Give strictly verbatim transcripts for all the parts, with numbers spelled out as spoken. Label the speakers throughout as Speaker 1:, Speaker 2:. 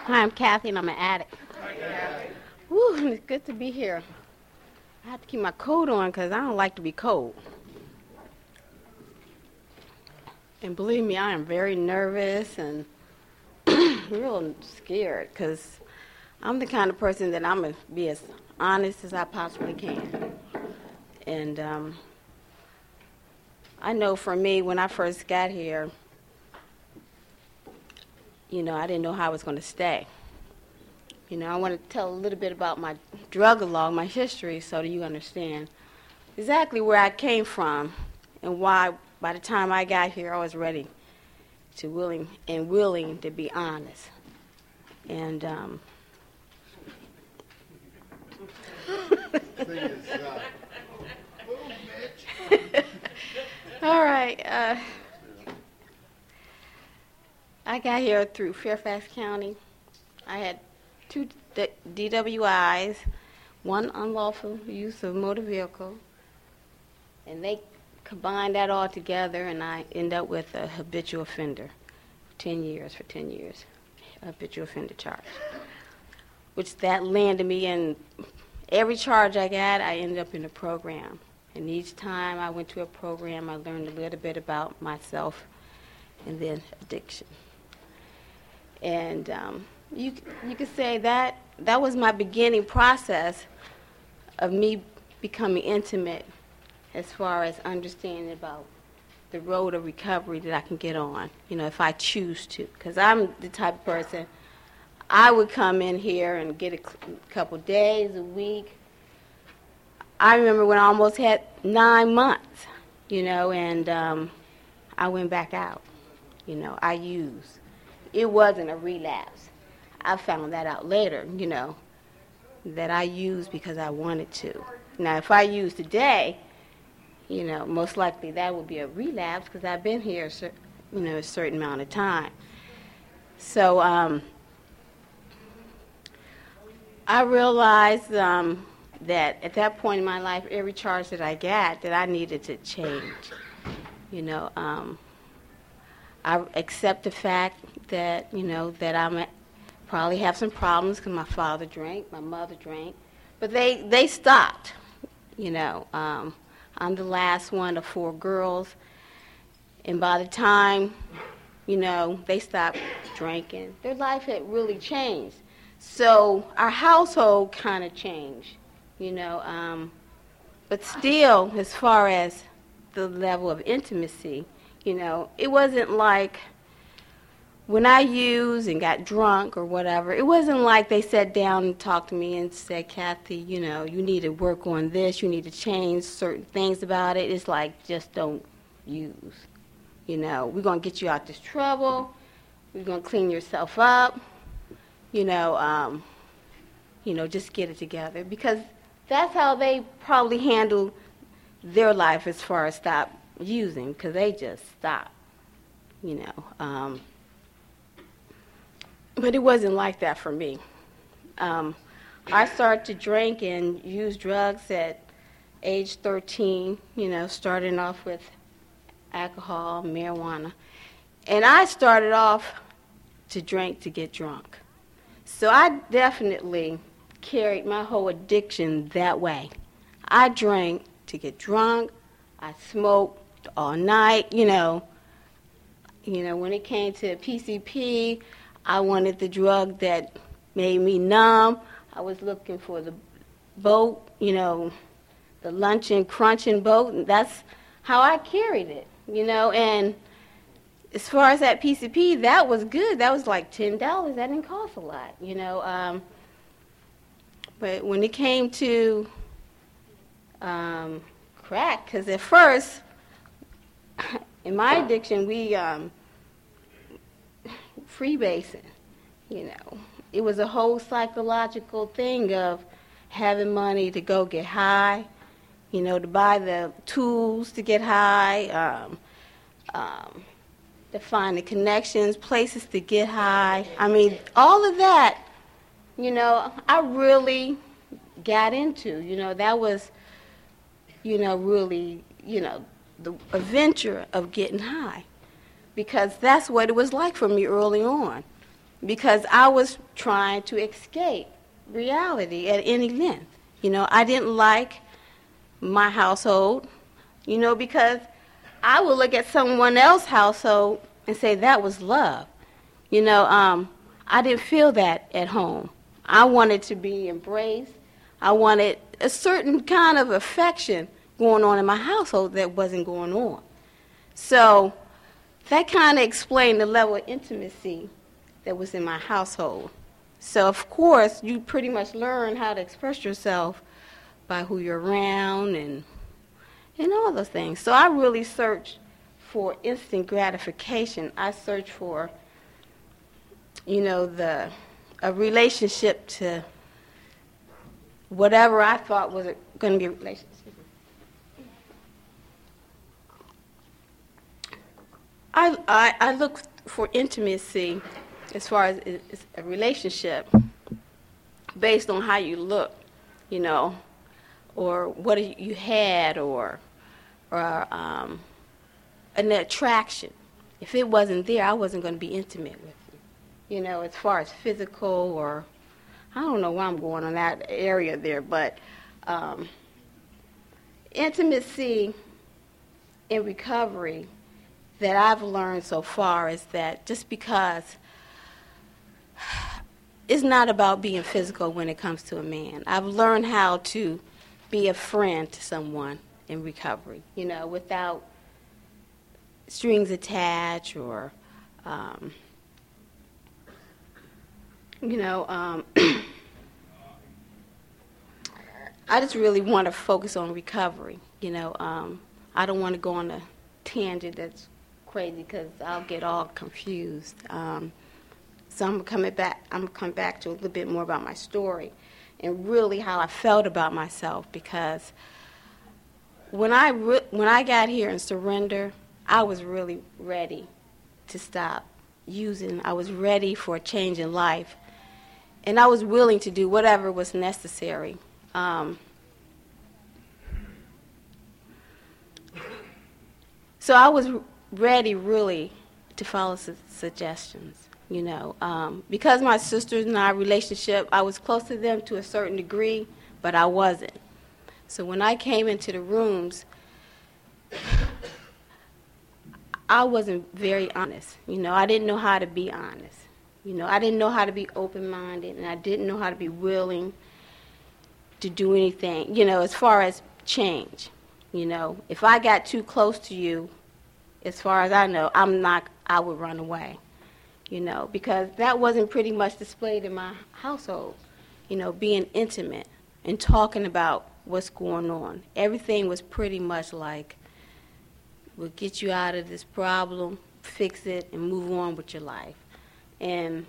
Speaker 1: Hi, I'm Kathy, and I'm an addict. Hi, Kathy. Woo, it's good to be here. I have to keep my coat on because I don't like to be cold. And believe me, I am very nervous and real scared because I'm the kind of person that I'm going to be as honest as I possibly can. And um, I know for me, when I first got here, you know, I didn't know how I was going to stay. You know, I want to tell a little bit about my drug log, my history, so that you understand exactly where I came from and why, by the time I got here, I was ready to willing and willing to be honest. And um, all right. Uh, I got here through Fairfax County. I had two D W Is, one unlawful use of motor vehicle, and they combined that all together, and I ended up with a habitual offender, ten years for ten years, habitual offender charge, which that landed me in every charge I got. I ended up in a program, and each time I went to a program, I learned a little bit about myself and then addiction. And um, you you could say that that was my beginning process of me becoming intimate as far as understanding about the road of recovery that I can get on, you know, if I choose to. Because I'm the type of person, I would come in here and get a couple days, a week. I remember when I almost had nine months, you know, and um, I went back out. You know, I used. It wasn't a relapse. I found that out later, you know, that I used because I wanted to. Now, if I use today, you know, most likely that would be a relapse because I've been here, you know, a certain amount of time. So um, I realized um, that at that point in my life, every charge that I got, that I needed to change. You know, um, I accept the fact that, you know, that I probably have some problems because my father drank, my mother drank, but they, they stopped, you know. Um, I'm the last one of four girls, and by the time, you know, they stopped drinking, their life had really changed. So our household kind of changed, you know, um, but still, as far as the level of intimacy, you know, it wasn't like when I used and got drunk or whatever, it wasn't like they sat down and talked to me and said, Kathy, you know, you need to work on this, you need to change certain things about it. It's like, just don't use. You know, we're going to get you out this trouble. We're going to clean yourself up. You know, um, you know, just get it together. Because that's how they probably handled their life as far as stop using, because they just stopped, you know. Um, but it wasn't like that for me. Um, I started to drink and use drugs at age thirteen, you know, starting off with alcohol, marijuana. And I started off to drink to get drunk. So I definitely carried my whole addiction that way. I drank to get drunk. I smoked all night, you know. You know, when it came to P C P, I wanted the drug that made me numb. I was looking for the boat, you know, the luncheon, crunching boat, and that's how I carried it, you know. And as far as that P C P, that was good. That was like ten dollars. That didn't cost a lot, you know. Um, but when it came to um, crack, because at first, in my addiction, we um, freebasing, you know. It was a whole psychological thing of having money to go get high, you know, to buy the tools to get high, um, um, to find the connections, places to get high. I mean, all of that, you know, I really got into. You know, that was, you know, really, you know, the adventure of getting high. Because that's what it was like for me early on. because I was trying to escape reality at any length. You know, I didn't like my household, you know, because I would look at someone else's household and say that was love. You know, um, I didn't feel that at home. I wanted to be embraced. I wanted a certain kind of affection going on in my household that wasn't going on. So that kind of explained the level of intimacy that was in my household. So, of course, you pretty much learn how to express yourself by who you're around and and all those things. So I really searched for instant gratification. I searched for, you know, the a relationship to whatever I thought was going to be a relationship. I, I, I look for intimacy as far as it's a relationship based on how you look, you know, or what you had, or or um, an attraction. If it wasn't there, I wasn't going to be intimate with you, you know, as far as physical, or I don't know why I'm going on that area there, but um, intimacy in recovery that I've learned so far is that just because it's not about being physical when it comes to a man. I've learned how to be a friend to someone in recovery, you know, without strings attached or, um, you know, um, I just really want to focus on recovery, you know. Um, I don't want to go on a tangent that's crazy because I'll get all confused. Um, so I'm coming back. I'm coming back to a little bit more about my story and really how I felt about myself, because when I re- when I got here and surrender, I was really ready to stop using. I was ready for a change in life, and I was willing to do whatever was necessary. Um, so I was ready, really, to follow su- suggestions. You know, um, because my sisters and our relationship, I was close to them to a certain degree, but I wasn't. So when I came into the rooms, I wasn't very honest. You know, I didn't know how to be honest. You know, I didn't know how to be open-minded, and I didn't know how to be willing to do anything, you know, as far as change. You know, if I got too close to you, as far as I know, I'm not, I would run away. You know, because that wasn't pretty much displayed in my household, you know, being intimate and talking about what's going on. Everything was pretty much like, we'll get you out of this problem, fix it, and move on with your life. And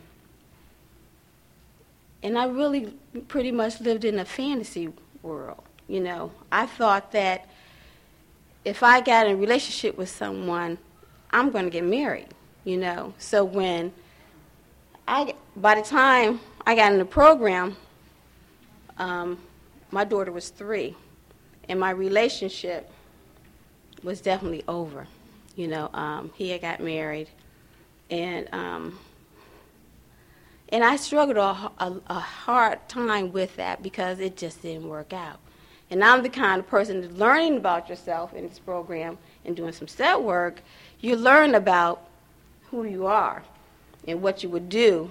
Speaker 1: and I really pretty much lived in a fantasy world, you know. I thought that if I got in a relationship with someone, I'm going to get married. You know, so when I, by the time I got in the program, um, my daughter was three, and my relationship was definitely over. You know, um, he had got married, and um, and I struggled a, a, a hard time with that because it just didn't work out. And I'm the kind of person that's learning about yourself in this program and doing some step work. You learn about who you are and what you would do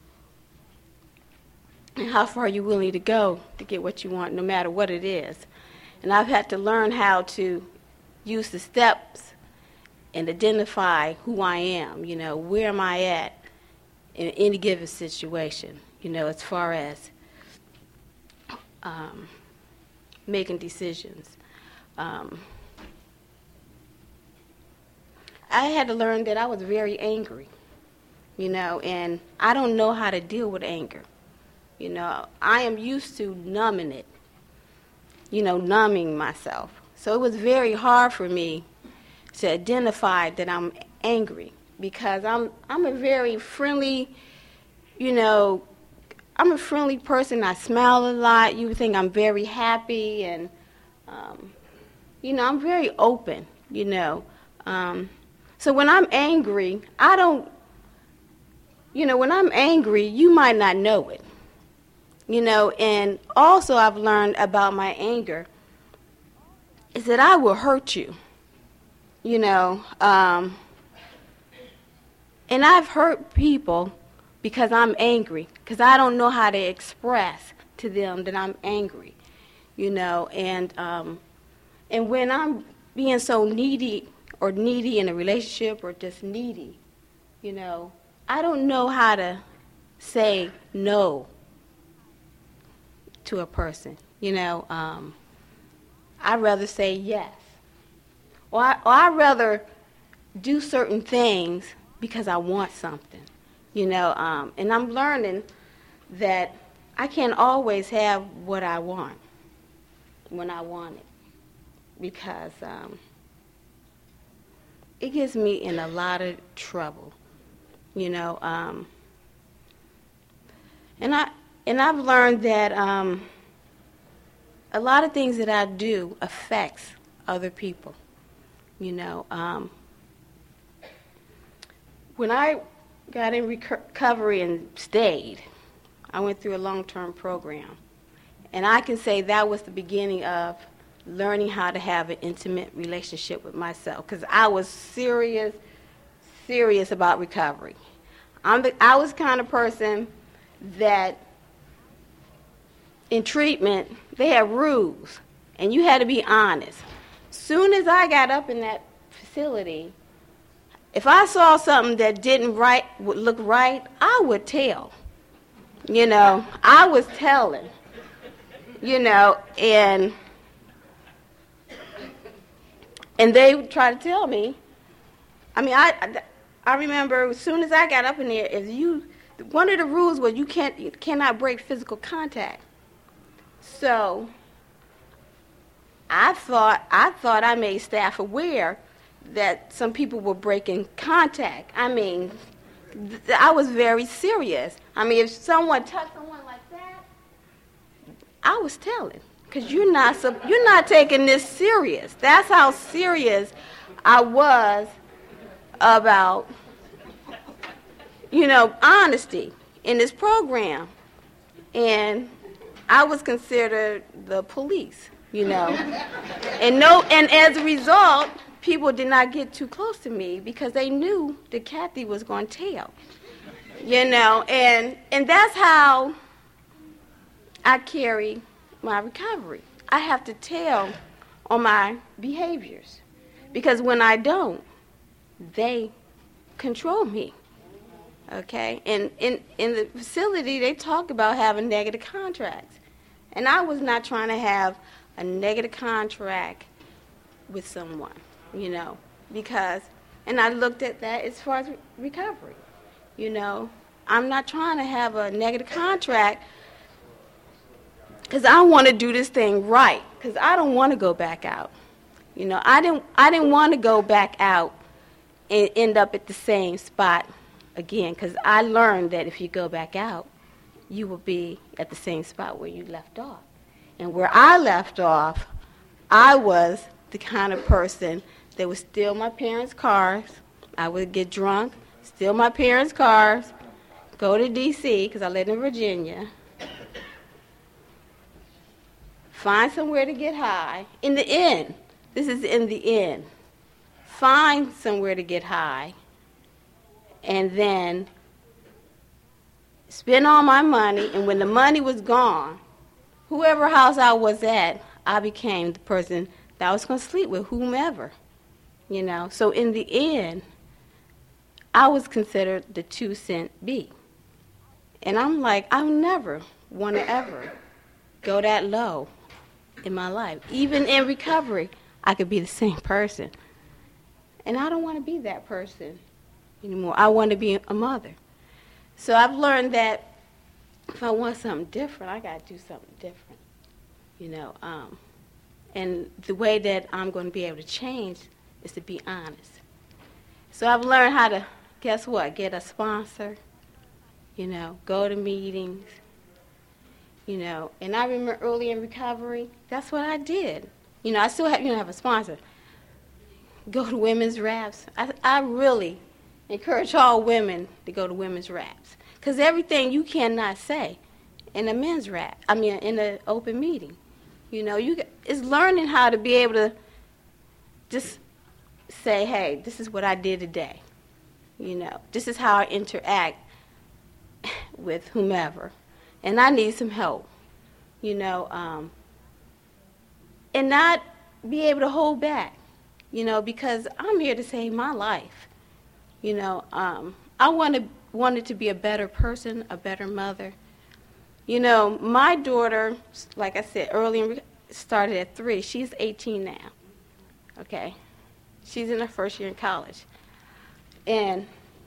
Speaker 1: and how far you're willing to go to get what you want, no matter what it is. And I've had to learn how to use the steps and identify who I am, you know, where am I at in any given situation, you know, as far as um, making decisions. Um, I had to learn that I was very angry, you know, and I don't know how to deal with anger. You know, I am used to numbing it, you know, numbing myself. So it was very hard for me to identify that I'm angry because I'm I'm a very friendly, you know, I'm a friendly person. I smile a lot. You would think I'm very happy, and, um, you know, I'm very open, you know. Um, So when I'm angry, I don't you know, when I'm angry, you might not know it. You know, and also I've learned about my anger is that I will hurt you. You know, um, and I've hurt people because I'm angry, because I don't know how to express to them that I'm angry, you know, and um, and when I'm being so needy or needy in a relationship or just needy, you know, I don't know how to say no to a person, you know. Um, I'd rather say yes, or, I, or I'd rather do certain things because I want something, you know, um, and I'm learning that I can't always have what I want when I want it, because um, it gets me in a lot of trouble, you know, um, and I and I've learned that um, a lot of things that I do affects other people, you know. Um, when I got in recovery and stayed, I went through a long-term program. And I can say that was the beginning of learning how to have an intimate relationship with myself, because I was serious, serious about recovery. I'm the, I was the kind of person that in treatment, they have rules, and you had to be honest. Soon as I got up in that facility, if I saw something that didn't right, would look right, I would tell. You know, I was telling. You know, and and they would try to tell me. I mean, I I remember as soon as I got up in there, if you one of the rules was you can't you cannot break physical contact. So I thought I thought I made staff aware that some people were breaking contact. I mean, th- I was very serious. I mean, if someone touched someone like that, I was telling, because you're not sub- you're not taking this serious. That's how serious I was about, you know, honesty in this program. And I was considered the police, you know. And no, and as a result, people did not get too close to me because they knew that Kathy was going to tell, you know. And and that's how I carry my recovery. I have to tell on my behaviors, because when I don't, they control me. Okay, and in, in the facility, they talk about having negative contracts. And I was not trying to have a negative contract with someone, you know, because, and I looked at that as far as re- recovery, you know. I'm not trying to have a negative contract because I want to do this thing right, because I don't want to go back out. You know, I didn't, I didn't want to go back out and end up at the same spot again, because I learned that if you go back out, you will be at the same spot where you left off. And where I left off, I was the kind of person that would steal my parents' cars. I would get drunk, steal my parents' cars, go to D C, because I lived in Virginia, find somewhere to get high. In the end, this is in the end, find somewhere to get high, and then spend all my money, and when the money was gone, whoever house I was at, I became the person that I was going to sleep with, whomever, you know. So in the end, I was considered the two-cent bee. And I'm like, I never want to ever go that low in my life. Even in recovery, I could be the same person. And I don't want to be that person anymore. I want to be a mother. So I've learned that if I want something different, I got to do something different, you know. Um, and the way that I'm going to be able to change is to be honest. So I've learned how to, guess what, get a sponsor, you know, go to meetings, you know. And I remember early in recovery, that's what I did. You know, I still have, you know, have a sponsor. Go to women's raps. I, I really encourage all women to go to women's raps. Because everything you cannot say in a men's rap, I mean, in an open meeting. You know, you it's learning how to be able to just say, hey, this is what I did today. You know, this is how I interact with whomever. And I need some help, you know, um, and not be able to hold back, you know, because I'm here to save my life. You know, um, I wanted, wanted to be a better person, a better mother. You know, my daughter, like I said earlier, started at three. She's eighteen now, okay? She's in her first year in college. And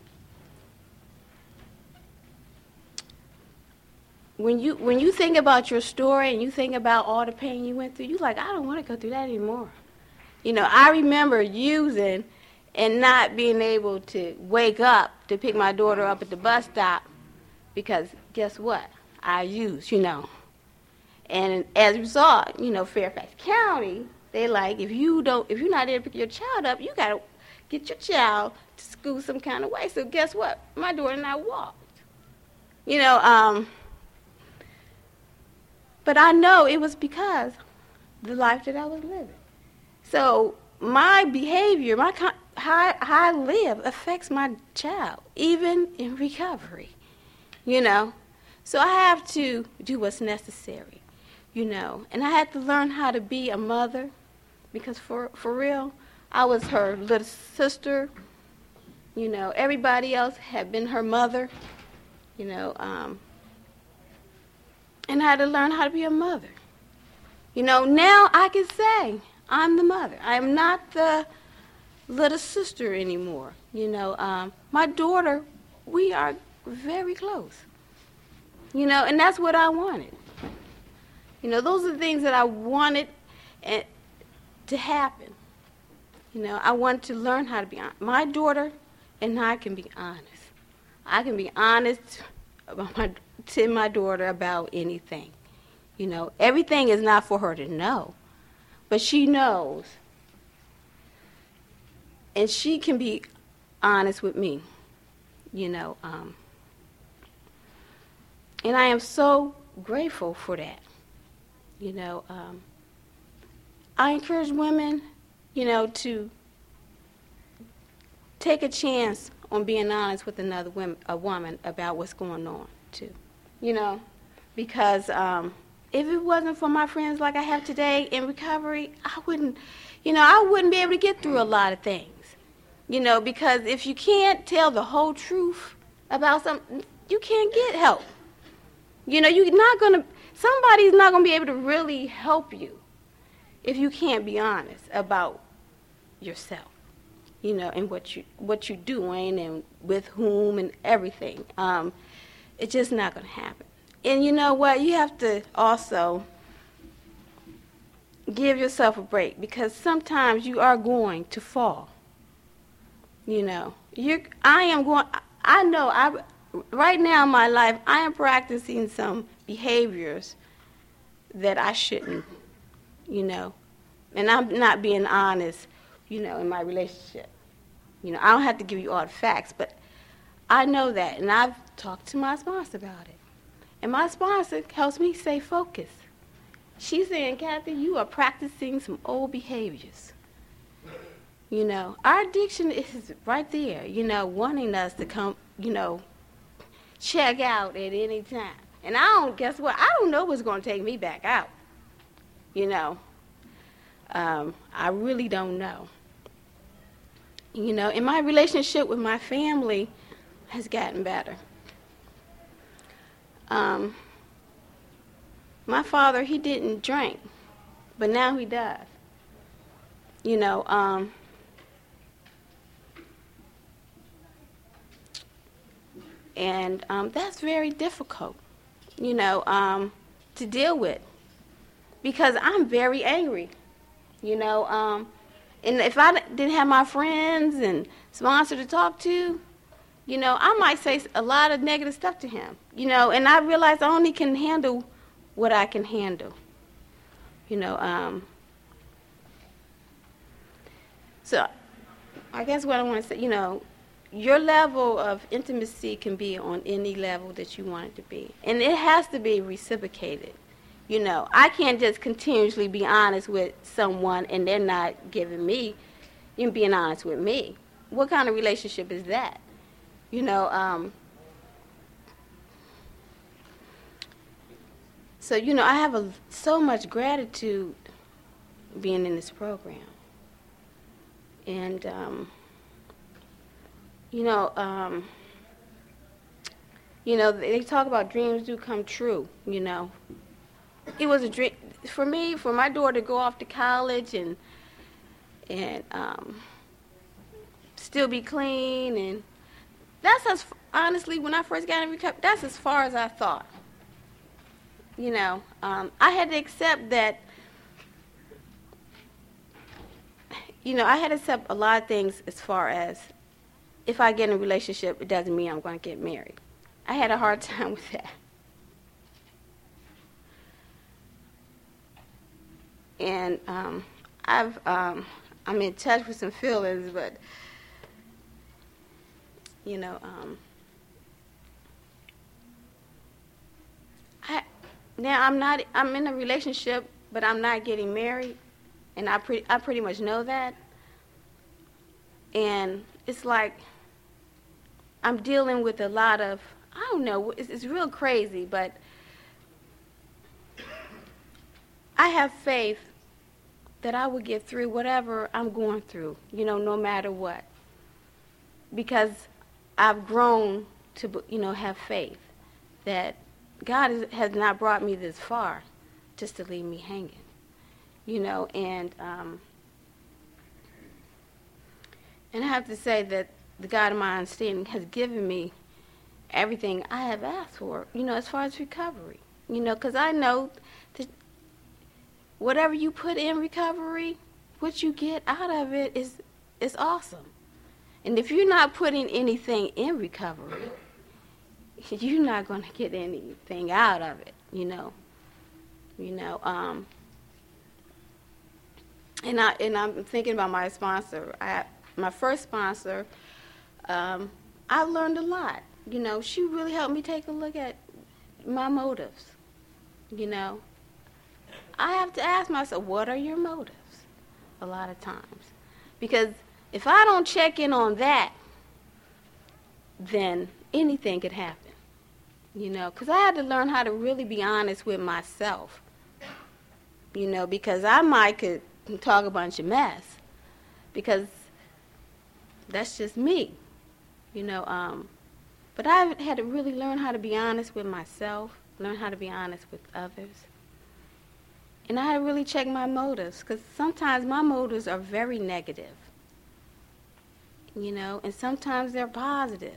Speaker 1: when you when you think about your story and you think about all the pain you went through, you're like, I don't want to go through that anymore. You know, I remember using and not being able to wake up to pick my daughter up at the bus stop because guess what? I used, you know. And as a result, you know, Fairfax County, they like, if you don't, if you're not able to pick your child up, you got to get your child to school some kind of way. So guess what? My daughter and I walked. You know, um, but I know it was because the life that I was living. So my behavior, my con- how, I, how I live affects my child, even in recovery, you know. So I have to do what's necessary, you know. And I had to learn how to be a mother because for, for real, I was her little sister. You know, everybody else had been her mother, you know. Um, and I had to learn how to be a mother. You know, now I can say I'm the mother. I am not the little sister anymore. You know, um, my daughter, we are very close. You know, and that's what I wanted. You know, those are the things that I wanted and, to happen. You know, I wanted to learn how to be honest. My daughter and I can be honest. I can be honest about my, to my daughter about anything. You know, everything is not for her to know, but she knows. And she can be honest with me, you know. Um, and I am so grateful for that. You know, um, I encourage women, you know, to take a chance on being honest with another woman, a woman about what's going on, too. You know, because um, if it wasn't for my friends like I have today in recovery, I wouldn't, you know, I wouldn't be able to get through a lot of things. You know, because if you can't tell the whole truth about something, you can't get help. You know, you're not going to, somebody's not going to be able to really help you if you can't be honest about yourself, you know, and what, you, what you're doing and with whom and everything. Um, it's just not going to happen. And you know what? You have to also give yourself a break because sometimes you are going to fall. You know, you I am going, I know, I, right now in my life, I am practicing some behaviors that I shouldn't, you know, and I'm not being honest, you know, in my relationship. You know, I don't have to give you all the facts, but I know that, and I've talked to my sponsor about it. And my sponsor helps me stay focused. She's saying, Kathy, you are practicing some old behaviors. You know, our addiction is right there, you know, wanting us to come, you know, check out at any time. And I don't, guess what? I don't know what's going to take me back out. You know, um, I really don't know. You know, and my relationship with my family has gotten better. Um, my father, he didn't drink, but now he does. You know, um, and um, that's very difficult, you know, um, to deal with because I'm very angry, you know. Um, and if I didn't have my friends and sponsor to talk to, you know, I might say a lot of negative stuff to him, you know, and I realize I only can handle what I can handle, you know. Um, so I guess what I want to say, you know, your level of intimacy can be on any level that you want it to be. And it has to be reciprocated. You know, I can't just continuously be honest with someone and they're not giving me, you know, being honest with me. What kind of relationship is that? You know, um, so, you know, I have a, so much gratitude being in this program. And, um, you know, um, you know, they talk about dreams do come true, you know. It was a dream for me, for my daughter to go off to college and and um, still be clean, and that's as honestly, when I first got in recovery, that's as far as I thought. You know, um, I had to accept that. You know, I had to accept a lot of things as far as if I get in a relationship, it doesn't mean I'm going to get married. I had a hard time with that. And um, I've, um, I'm in touch with some feelings, but, you know, um, I, now I'm not, I'm in a relationship, but I'm not getting married, and I, pre- I pretty much know that. And it's like I'm dealing with a lot of, I don't know, it's, it's real crazy, but I have faith that I will get through whatever I'm going through, you know, no matter what. Because I've grown to, you know, have faith that God is, has not brought me this far just to leave me hanging, you know, and um, and I have to say that the God of my understanding has given me everything I have asked for, you know, as far as recovery, you know, because I know that whatever you put in recovery, what you get out of it is is awesome. And if you're not putting anything in recovery, you're not going to get anything out of it, you know. You know, um, and I and I'm thinking about my sponsor. I, my first sponsor, um, I learned a lot. You know, she really helped me take a look at my motives. You know, I have to ask myself, what are your motives? A lot of times, because if I don't check in on that, then anything could happen. You know, because I had to learn how to really be honest with myself. You know, because I might could talk a bunch of mess, because that's just me. You know, um, but I had to really learn how to be honest with myself, learn how to be honest with others. And I had to really check my motives, because sometimes my motives are very negative. You know, and sometimes they're positive.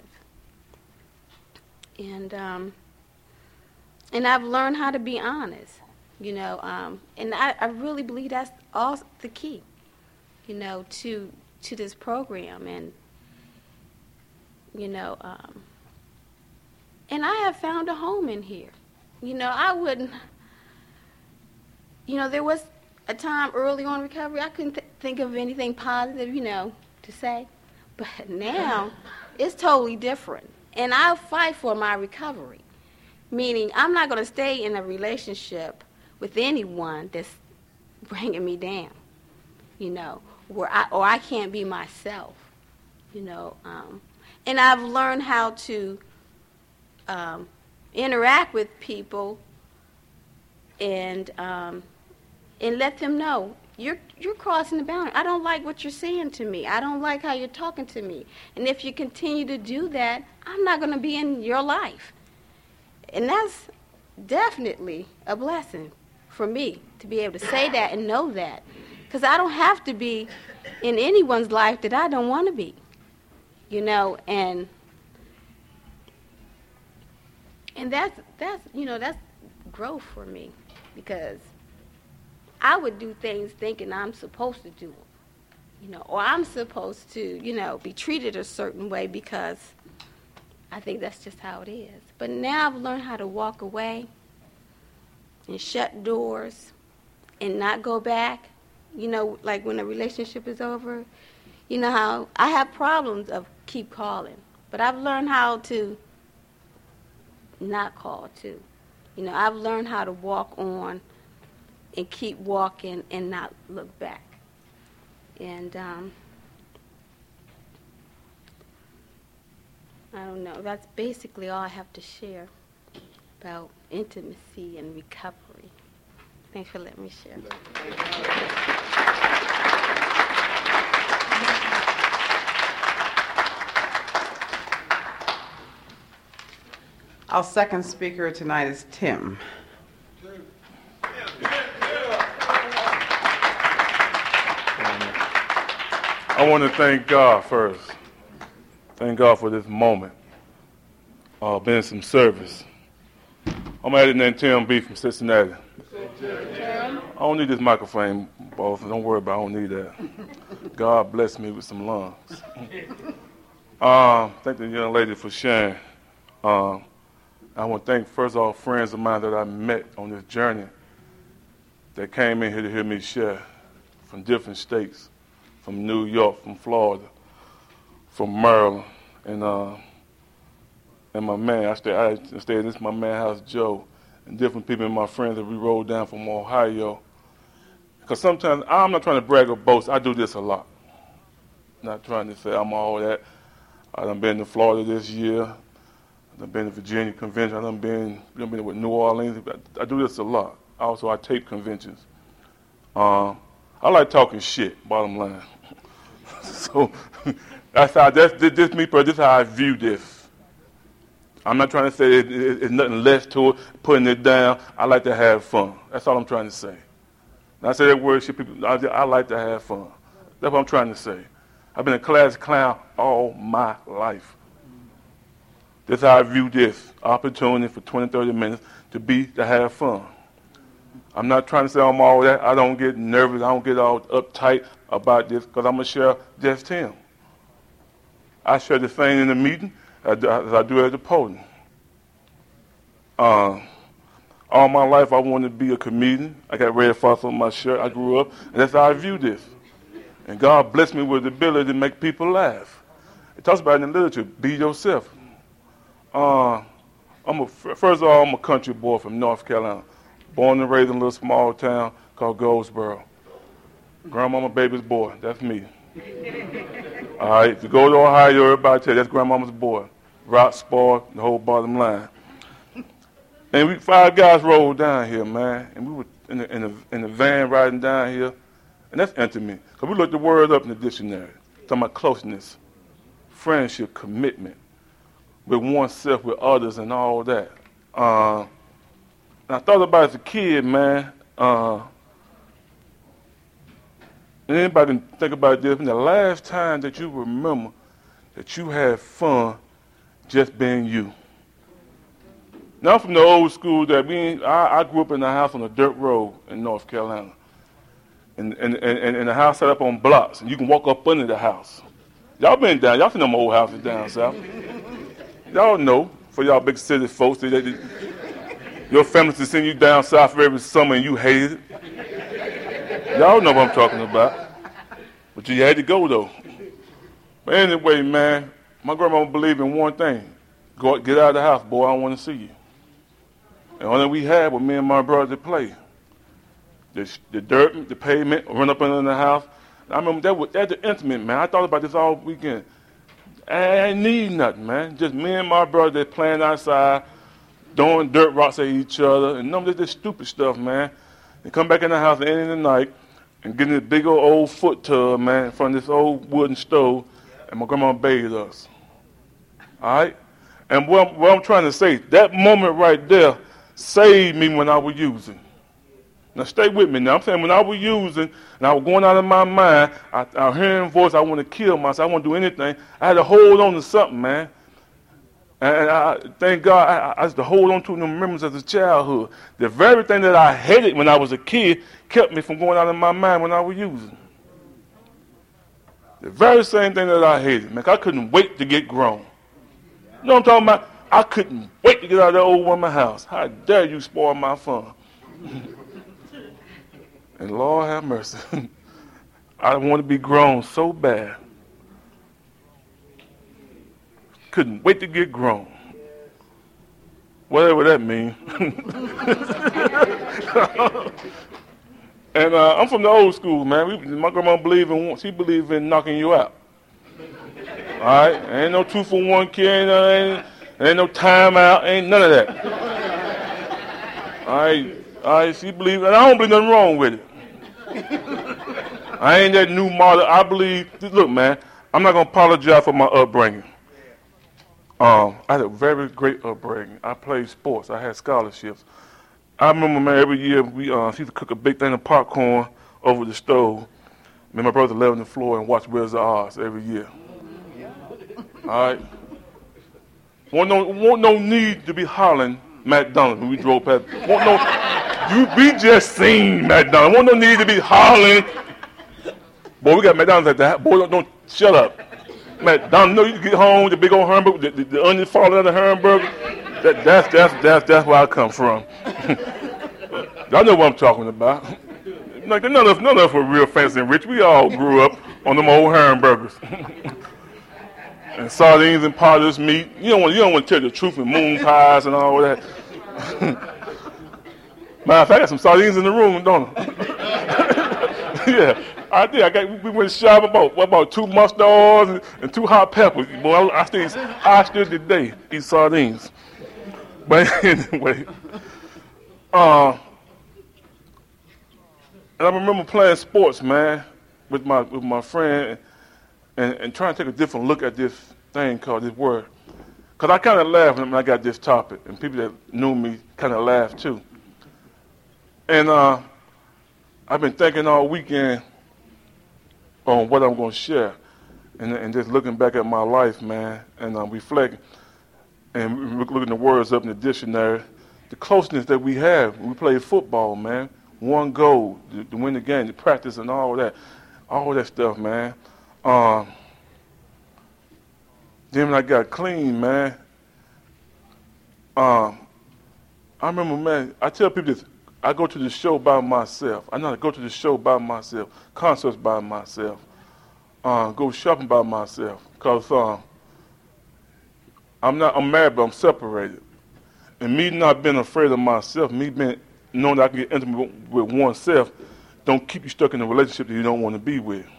Speaker 1: And um, and I've learned how to be honest, you know, um, and I, I really believe that's all the key, you know, to to this program. And, you know, um, and I have found a home in here. You know, I wouldn't, you know, there was a time early on in recovery I couldn't th- think of anything positive, you know, to say. But now it's totally different. And I'll fight for my recovery, meaning I'm not going to stay in a relationship with anyone that's bringing me down, you know, where I, or I can't be myself, you know. Um, and I've learned how to um, interact with people and um, and let them know, You're you're crossing the boundary. I don't like what you're saying to me. I don't like how you're talking to me. And if you continue to do that, I'm not going to be in your life. And that's definitely a blessing for me to be able to say that and know that. Because I don't have to be in anyone's life that I don't want to be. You know, and and that's that's you know, that's growth for me, because I would do things thinking I'm supposed to do them, you know, or I'm supposed to, you know, be treated a certain way because I think that's just how it is. But now I've learned how to walk away and shut doors and not go back, you know, like when a relationship is over, You know how I have problems of keep calling, but I've learned how to not call too. You know, I've learned how to walk on and keep walking and not look back. And um, I don't know. That's basically all I have to share about intimacy and recovery. Thanks for letting me share.
Speaker 2: Our second speaker tonight is Tim.
Speaker 3: I want to thank God first. Thank God for this moment. Uh, been some service. I'm at it named Tim B from Cincinnati. I don't need this microphone, boss. Don't worry about it. I don't need that. God bless me with some lungs. Uh, thank the young lady for sharing. Uh, I want to thank, first of all, friends of mine that I met on this journey that came in here to hear me share from different states, from New York, from Florida, from Maryland, and uh, and my man. I stayed, I stayed in this my man house, Joe, and different people and my friends that we rode down from Ohio. Because sometimes I'm not trying to brag or boast. I do this a lot. Not trying to say I'm all that. I done been to Florida this year. I've been to Virginia convention. I've been, I've been with New Orleans. I do this a lot. Also, I tape conventions. Uh, I like talking shit, bottom line. So that's how, that's, this, this me, this is how I view this. I'm not trying to say it, it, it's nothing less to it, putting it down. I like to have fun. That's all I'm trying to say. When I say that word, shit, people, I, I like to have fun. That's what I'm trying to say. I've been a class clown all my life. This is how I view this opportunity for twenty, thirty minutes to be, to have fun. I'm not trying to say I'm all that. I don't get nervous. I don't get all uptight about this because I'm going to share just him. I share the same in the meeting as I do at the podium. Uh, all my life I wanted to be a comedian. I got Red Fox on my shirt. I grew up, and that's how I view this. And God blessed me with the ability to make people laugh. It talks about in the literature, be yourself. Uh, I'm a, first of all, I'm a country boy from North Carolina. Born and raised in a little small town called Goldsboro. Grandmama baby's boy, that's me. All right, if you go to Ohio, everybody tell you that's grandmama's boy. Rock, sport, the whole bottom line. And we five guys rolled down here, man, and we were in the, in the, in the van riding down here, and that's intimate. Because we looked the word up in the dictionary, talking about closeness, friendship, commitment, with oneself, with others, and all that. Uh, and I thought about it as a kid, man. Uh, and anybody can think about this. The last time that you remember that you had fun just being you. Now, I'm from the old school that we, I, I grew up in a house on a dirt road in North Carolina. And, and, and, and the house set up on blocks, and you can walk up under the house. Y'all been down, y'all seen them old houses down south. Y'all know, for y'all big city folks, they, they, your family to send you down south for every summer and you hated it. Y'all know what I'm talking about. But you had to go, though. But anyway, man, my grandma believed in one thing. Go get out of the house, boy, I don't want to see you. And all that we had was me and my brother to play. The, the dirt, the pavement, run up under the house. I remember that was that's the intimate, man. I thought about this all weekend. I ain't need nothing, man. Just me and my brother playing outside, throwing dirt rocks at each other, and none of this stupid stuff, man. And come back in the house at the end of the night and get in this big old, old foot tub, man, in front of this old wooden stove, and my grandma bathed us. All right? And what I'm, what I'm trying to say, that moment right there saved me when I was using. Now stay with me now. I'm saying when I was using and I was going out of my mind, I, I hearing a voice, I want to kill myself, I want to do anything. I had to hold on to something, man. And I, thank God I, I had to hold on to them memories of the childhood. The very thing that I hated when I was a kid kept me from going out of my mind when I was using. The very same thing that I hated, man. I couldn't wait to get grown. You know what I'm talking about? I couldn't wait to get out of that old woman's house. How dare you spoil my fun? And Lord have mercy. I want to be grown so bad. couldn't wait to get grown. Whatever that means. And uh, I'm from the old school, man. We, my grandma believed in, she believed in knocking you out. All right? Ain't no two for one kid, ain't, no- ain't, ain't no timeout, ain't none of that. All right? All right, she believed, and I don't believe nothing wrong with it. I ain't that new model. I believe, look, man, I'm not going to apologize for my upbringing. Um, I had a very great upbringing. I played sports. I had scholarships. I remember, man, every year we uh, used to cook a big thing of popcorn over the stove. Me and my brother lay on the floor and watch Wizards of Oz every year. All right? Wasn't no, wasn't no need to be hollering McDonald's when we drove past. Wasn't no, you, we just seen McDonald's. Wasn't no need to be hollering. Boy, we got McDonald's at that. Boy, don't, don't shut up. McDonald's, no, you get home, the big old hamburger, the, the, the onion falling out of the hamburger. That, that's, that's, that's, that's where I come from. Y'all know what I'm talking about. Like, none of us, none of us were real fancy and rich. We all grew up on them old hamburgers. And sardines and potter's meat. You don't want, you don't want to tell the truth, and moon pies and all that. Matter of fact, I got some sardines in the room, don't I? Yeah, I did. I got. We went shopping about what, about two mustard oils and, and two hot peppers. Boy, I, I still, I still today eat sardines. But anyway, uh, and I remember playing sports, man, with my with my friend, and, and trying to take a different look at this thing called this word. Because I kind of laughed when I got this topic, and people that knew me kind of laughed too. And uh, I've been thinking all weekend on what I'm going to share, and, and just looking back at my life, man, and uh, reflecting, and looking the words up in the dictionary, the closeness that we have when we play football, man. One goal to, to win the game, the practice and all that, all that stuff, man. Um, then when I got clean, man, um, I remember, man, I tell people this, I go to the show by myself. I know how to go to the show by myself, concerts by myself, uh, go shopping by myself, because um, I'm not, I'm married, but I'm separated. And me not being afraid of myself, me being knowing that I can get intimate with oneself, don't keep you stuck in a relationship that you don't want to be with.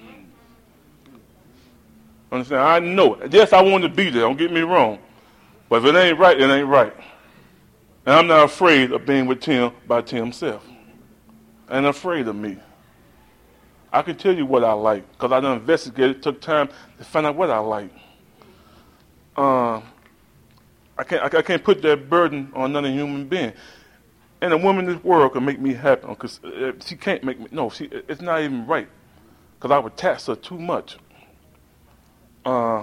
Speaker 3: Understand? I know it. Yes, I want to be there. Don't get me wrong. But if it ain't right, it ain't right. And I'm not afraid of being with Tim by Tim himself. I ain't afraid of me. I can tell you what I like because I done investigated, took time to find out what I like. Um, I can't, I can't put that burden on another human being. And a woman in this world can make me happy because she can't make me. No, she, it's not even right because I would tax her too much. Uh,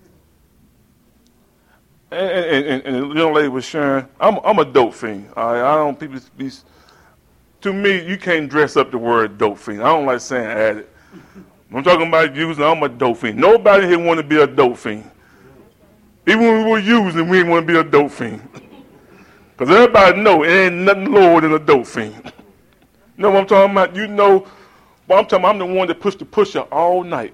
Speaker 3: and, and, and, and the young lady was sharing, I'm, I'm a dope fiend. All right? I don't, people be, to me, you can't dress up the word dope fiend. I don't like saying addict. I'm talking about using, I'm a dope fiend. Nobody here want to be a dope fiend. Even when we were using, we didn't want to be a dope fiend. Because everybody know it ain't nothing lower than a dope fiend. You know what I'm talking about? You know, well, I'm talking about I'm the one that pushed the pusher all night.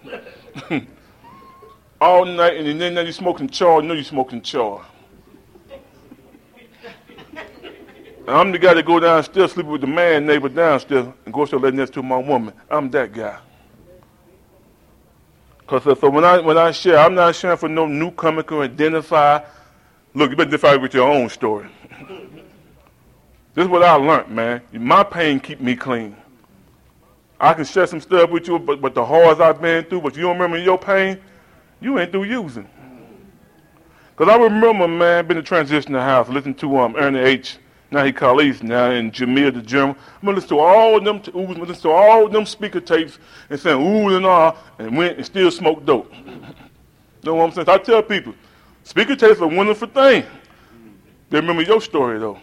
Speaker 3: All night, and then you're smoking char, you know you're smoking char. And I'm the guy that go downstairs, sleep with the man neighbor downstairs, and go upstairs lay next to my woman. I'm that guy. Because so, so when I when I share, I'm not sharing for no newcomer to identify. Look, you better identify with your own story. This is what I learned, man. My pain keep me clean. I can share some stuff with you, but, but the horrors I've been through, but you don't remember your pain, you ain't through using. Because I remember, man, been to transition the house, listening to um, Ernie H. Now he Khalif now, and Jamil the German. I'm going to listen to all of them, t- ooh, listen to all of them speaker tapes and saying ooh and ah, and went and still smoked dope. You know what I'm saying? So I tell people, speaker tapes are a wonderful thing. They remember your story, though.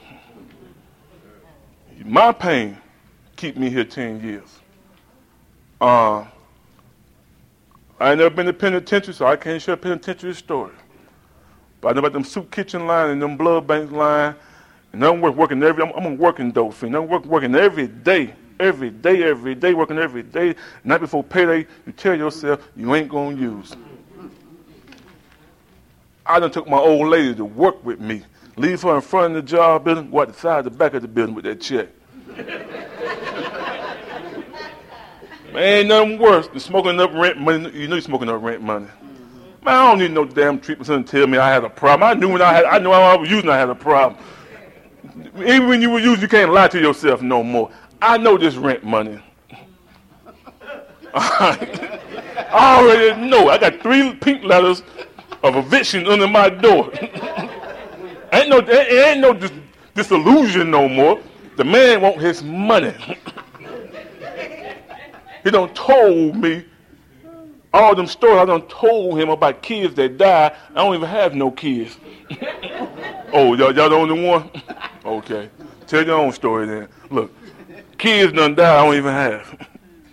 Speaker 3: My pain keep me here ten years. Uh, I ain't never been to penitentiary, so I can't share a penitentiary story. But I know about them soup kitchen line and them blood bank line. And I'm work, working every, I'm, I'm a working dope fiend. I'm work, working every day, every day, every day, working every day. Night before payday, you tell yourself you ain't going to use. I done took my old lady to work with me. Leave her in front of the job building, go out the side, the back of the building with that check. Man, ain't nothing worse than smoking up rent money. You know you're smoking up rent money. Man, I don't need no damn treatment to tell me I had a problem. I knew when I had, I knew I was using, I had a problem. Even when you were using, you can't lie to yourself no more. I know this rent money. I already know. I got three pink letters of eviction under my door. ain't no, it ain't no dis- disillusion no more. The man want his money. He done told me all them stories I done told him about kids that died. I don't even have no kids. Oh, y'all, y'all the only one? Okay. Tell your own story then. Look, kids done died I don't even have.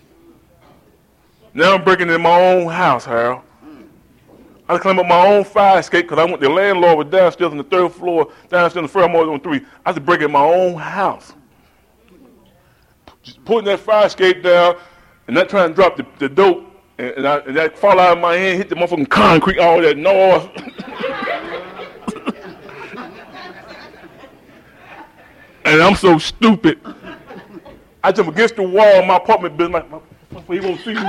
Speaker 3: Now I'm breaking in my own house, Harold. I climb up my own fire escape because I went, the landlord was downstairs on the third floor, downstairs on the first floor on three. I had to break in my own house. Just putting that fire escape down and not trying to drop the, the dope. And, and, I, and that fall out of my hand, hit the motherfucking concrete, all that noise. And I'm so stupid. I jump against the wall of my apartment building, like, he won't see me.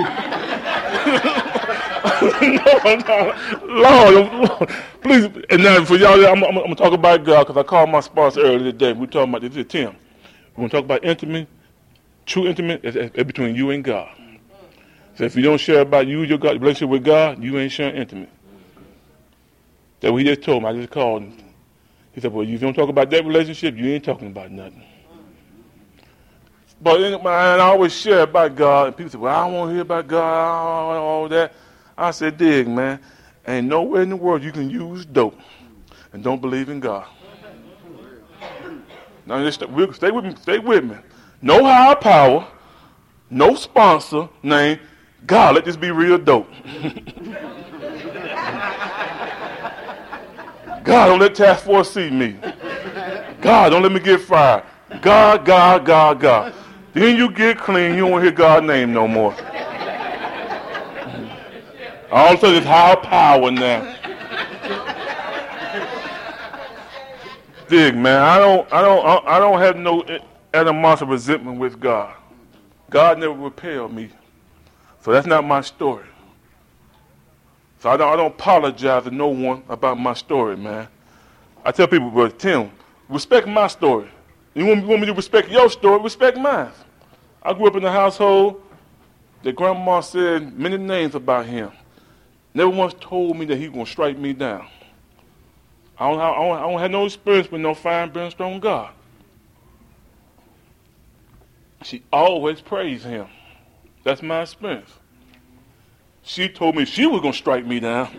Speaker 3: no, no, Lord, Lord, please. And now for y'all, I'm, I'm, I'm going to talk about God because I called my sponsor earlier today. We're talking about this is Tim. We're going to talk about intimate, true intimate, it's, it's between you and God. So if you don't share about you, your God, relationship with God, you ain't sharing intimate. That's what he just told me. I just called him. He said, well, if you don't talk about that relationship, you ain't talking about nothing. But in my mind, I always share about God. And people say, well, I don't want to hear about God, all, all that. I said, dig, man. Ain't nowhere in the world you can use dope and don't believe in God. Now, just stay, stay with me. Stay with me. No higher power, no sponsor named God. Let this be real dope. God, don't let Task Force see me. God, don't let me get fired. God, God, God, God. Then you get clean, you don't hear God's name no more. All of a sudden it's higher power now. Dig, man, I don't, I don't, I don't have no animosity, resentment with God. God never repelled me, so that's not my story. So I don't, I don't apologize to no one about my story, man. I tell people, brother Tim, respect my story. You want, you want me to respect your story? Respect mine. I grew up in a household that grandma said many names about him. Never once told me that he was going to strike me down. I don't, I, don't, I don't have no experience with no fine, brimstone God. She always praised him. That's my experience. She told me she was going to strike me down.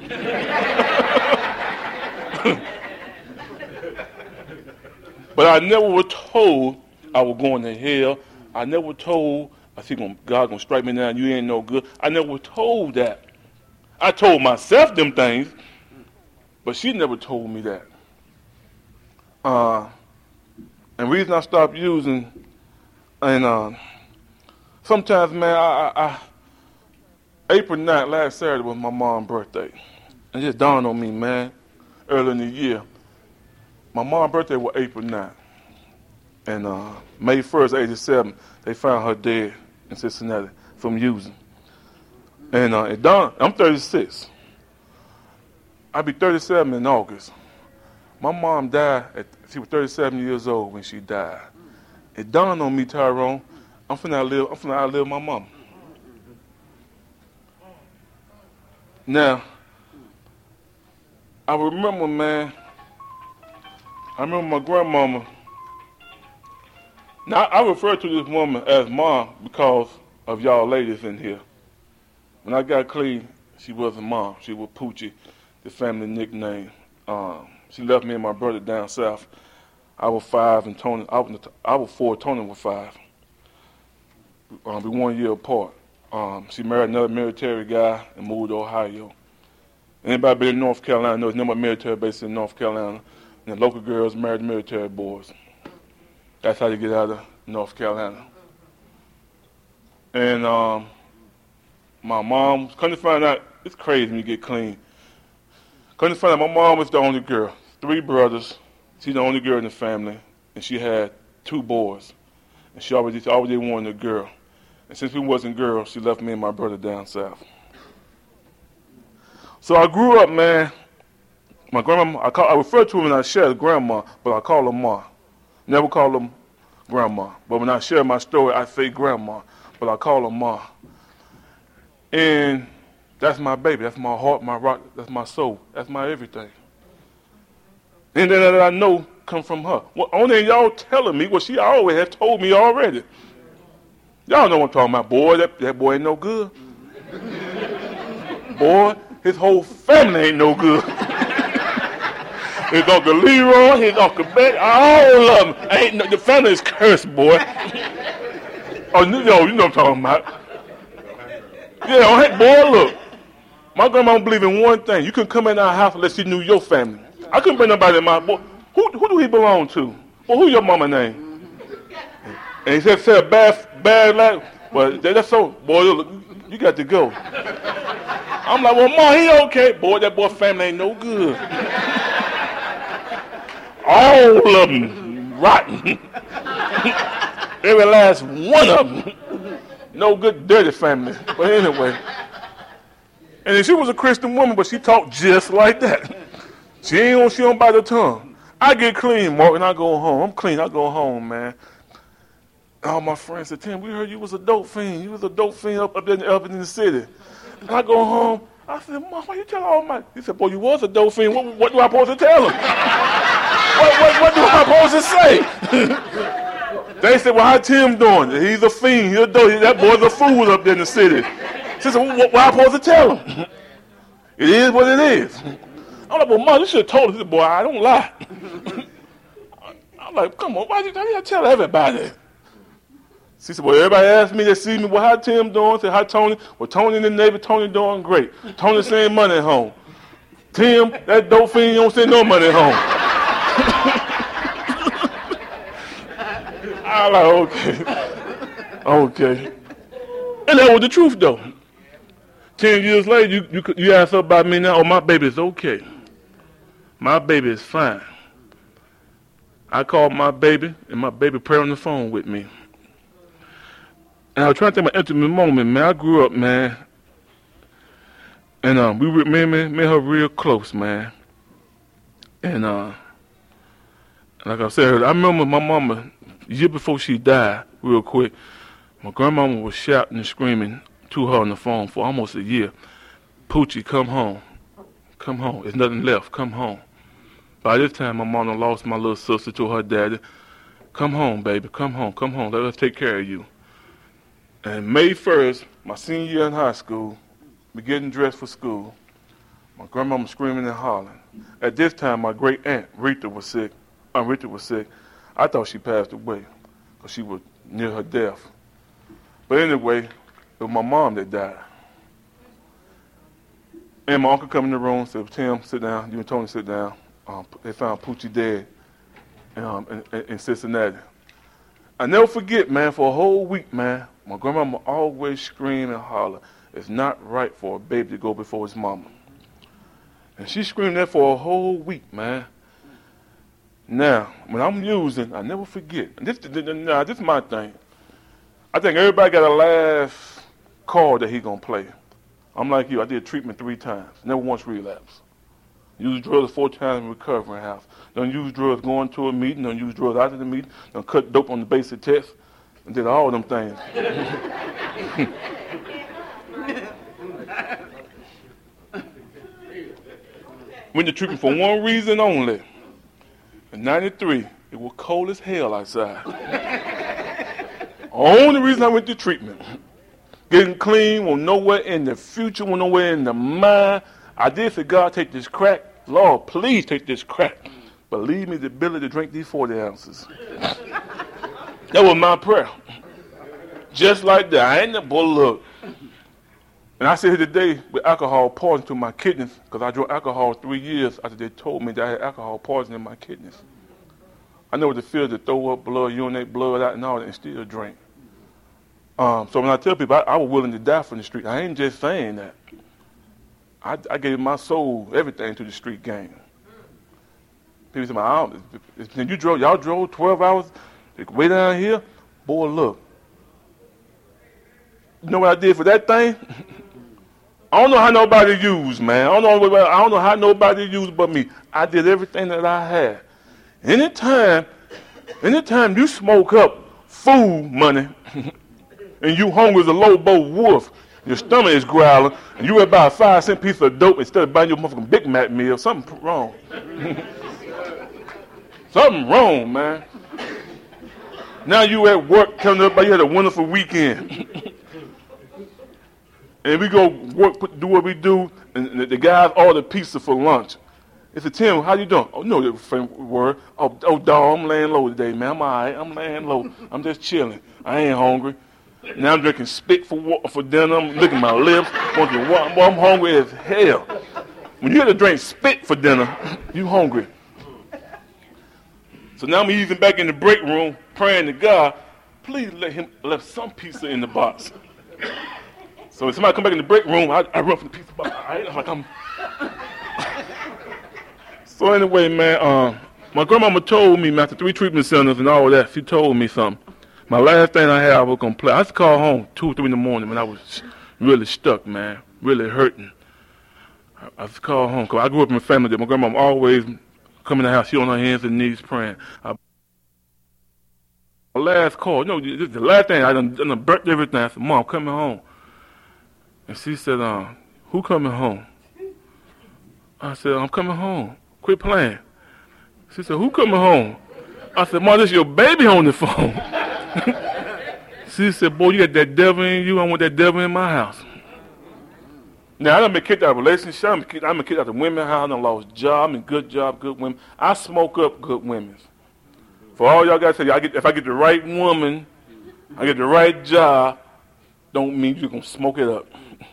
Speaker 3: But I never was told I was going to hell. I never was told I see God going to strike me down. You ain't no good. I never was told that. I told myself them things, but she never told me that. Uh, and the reason I stopped using, and uh, sometimes, man, I, I, I April ninth, last Saturday, was my mom's birthday. It just dawned on me, man, early in the year. My mom's birthday was April ninth. And uh, May first, eighty-seven, they found her dead in Cincinnati from using. And uh, it dawned, I'm thirty-six. I'll be thirty-seven in August. My mom died, at, she was thirty-seven years old when she died. It dawned on me, Tyrone, I'm finna outlive, I'm finna outlive my mama. Now, I remember, man, I remember my grandmama. Now, I refer to this woman as Mom because of y'all ladies in here. When I got clean, she wasn't Mom. She was Poochie, the family nickname. Um, she left me and my brother down south. I was five and Tony, I was, I was four, Tony was five. Um, we one year apart. Um, she married another military guy and moved to Ohio. Anybody been in North Carolina knows there's no military base in North Carolina. And the local girls married military boys. That's how you get out of North Carolina. And um, my mom, come to find out, it's crazy when you get clean. Couldn't find out my mom was the only girl. Three brothers. She's the only girl in the family. And she had two boys. And she always, she always wanted a girl. And since we wasn't girls, she left me and my brother down south. So I grew up, man. My grandma, I, call, I refer to her when I share grandma, but I call her ma. Never call her grandma. But when I share my story, I say grandma, but I call her ma. And that's my baby. That's my heart, my rock. That's my soul. That's my everything. And then that I know come from her. Well, only thing y'all telling me what she always has told me already. Y'all know what I'm talking about. Boy, that, that boy ain't no good. Boy, his whole family ain't no good. His Uncle Leroy, his Uncle Betty, all of them. Ain't no, the family is cursed, boy. Oh, you know, you know what I'm talking about. Yeah, hey, boy, look. My grandma don't believe in one thing. You couldn't come in our house unless she knew your family. I couldn't bring nobody in my boy. Who who do he belong to? Well, who your mama name? And he said, said a bad, bad like, well, that's so, boy, look, you got to go. I'm like, well, Ma, he okay. Boy, that boy family ain't no good. All of them rotten. Every last one of them. No good, dirty family. But anyway. And then she was a Christian woman, but she talked just like that. She ain't she don't bite her tongue. I get clean, Mark, and I go home. I'm clean, I go home, man. All my friends said, Tim, we heard you was a dope fiend. You was a dope fiend up, up, in, up in the city. And I go home. I said, Mom, why you tell all my... He said, boy, you was a dope fiend. What, what do I supposed to tell him? what, what, what do I supposed to say? They said, well, how Tim doing? He's a fiend. He's a dope. That boy's a fool up there in the city. She said, well, what, what am I supposed to tell him? It is what it is. I'm like, well, Mom, you should have told her. Boy, I don't lie. I'm like, come on, why did you tell everybody? She said, well, everybody asked me, they see me, well, how Tim doing? I said, how Tony? Well, Tony in the Navy, Tony doing great. Tony sending money home. Tim, that dope fiend, you don't send no money home. I'm like, okay. Okay. And that was the truth, though. Ten years later, you, you, you ask her about me now, oh, my baby is okay. My baby is fine. I called my baby, and my baby prayed on the phone with me. And I was trying to think of my intimate moment, man. I grew up, man. And um, we were, me, me, me and her real close, man. And uh, like I said, I remember my mama, a year before she died, real quick, my grandmama was shouting and screaming to her on the phone for almost a year. Poochie, come home. Come home. There's nothing left. Come home. By this time, my mama lost my little sister to her daddy. Come home, baby. Come home. Come home. Let us take care of you. And May first, my senior year in high school, we getting dressed for school. My grandmama screaming and hollering. At this time, my great aunt, Rita, was sick. Aunt Rita was sick. I thought she passed away because she was near her death. But anyway, it was my mom that died. And my uncle come in the room and said, Tim, sit down. You and Tony sit down. Um, they found Poochie dead um, in, in Cincinnati. I never forget, man, for a whole week, man, my grandmama always scream and holler, it's not right for a baby to go before his mama. And she screamed that for a whole week, man. Now, when I'm using, I never forget. And this, now, this is my thing. I think everybody got a last card that he gonna play. I'm like you, I did treatment three times, never once relapsed. Use drugs four times in recovery house. Don't use drugs going to a meeting, don't use drugs after the meeting, don't cut dope on the basic test, and did all them things. Went to treatment for one reason only. In ninety-three, it was cold as hell outside. Only reason I went to treatment. Getting clean, was nowhere in the future, was nowhere in the mind. I did say, God, take this crack. Lord, please take this crack. But leave me the ability to drink these forty ounces. That was my prayer. Just like that. I ain't the boy, look. And I sit here today with alcohol poison to my kidneys because I drank alcohol three years after they told me that I had alcohol poison in my kidneys. I know what it feels to throw up blood, urinate blood out and all that and still drink. Um, so when I tell people I, I was willing to die from the street, I ain't just saying that. I, I gave my soul, everything to the street game. People say, I don't, if, if you drove, y'all drove twelve hours way down here? Boy, look. You know what I did for that thing? I don't know how nobody used, man. I don't know, I don't know how nobody used but me. I did everything that I had. Anytime, anytime you smoke up food money and you hungry as a low-bow wolf, your stomach is growling, and you buy a five cent piece of dope instead of buying your motherfucking Big Mac meal, something wrong. Something wrong, man. Now you at work coming up, you had a wonderful weekend. And we go work, put, do what we do, and the, the guys order pizza for lunch. It's a Tim, how you doing? Oh, no, the friend word. Oh, oh, dog, I'm laying low today, man. I'm all right. I'm laying low. I'm just chilling. I ain't hungry. Now I'm drinking spit for water for dinner. I'm licking my lips. Wondering what, I'm hungry as hell. When you have to drink spit for dinner, you hungry. So now I'm easing back in the break room, praying to God, please let him left some pizza in the box. So when somebody come back in the break room, I, I run for the pizza box. I, like I'm. So anyway, man, um, my grandmama told me, man, after three treatment centers and all that, she told me something. My last thing I had, I was going to play. I used to call home two or three in the morning when I was really stuck, man, really hurting. I used to call home because I grew up in a family that my grandmama always come in the house, she on her hands and knees praying. I, my last call, no, this is the last thing, I done, done burnt everything. I said, Mom, I'm coming home. And she said, uh, who coming home? I said, I'm coming home. Quit playing. She said, who coming home? I said, Mom, this your baby on the phone. She said, boy, you got that devil in you. I want that devil in my house. Now, I done been kicked out of relationships. I've been kicked, I've been kicked out of women's house. I done lost job. I mean, good job, good women. I smoke up good women. For all y'all guys say, I get, if I get the right woman, I get the right job, don't mean you're going to smoke it up.